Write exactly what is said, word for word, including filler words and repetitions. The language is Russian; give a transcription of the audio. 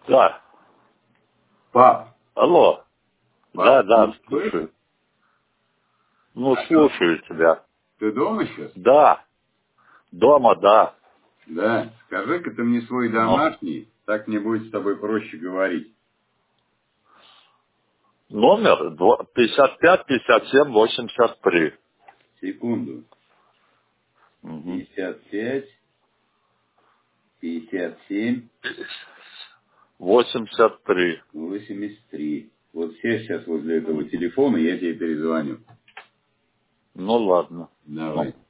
Да. Пап. Алло. Пап, Да, да, ты слушаю. слышишь? Ну, А слушаю что? тебя. Ты дома сейчас? Да. Дома, да. Да. Скажи-ка ты мне свой Ну, домашний, так мне будет с тобой проще говорить. номер два- пятьдесят пять пятьдесят семь восемьдесят три. Секунду. Угу. пятьдесят пять, пятьдесят семь, восемьдесят три. восемьдесят три. Вот все сейчас возле этого телефона, я тебе перезвоню. Ну, ладно. Давай. Ну.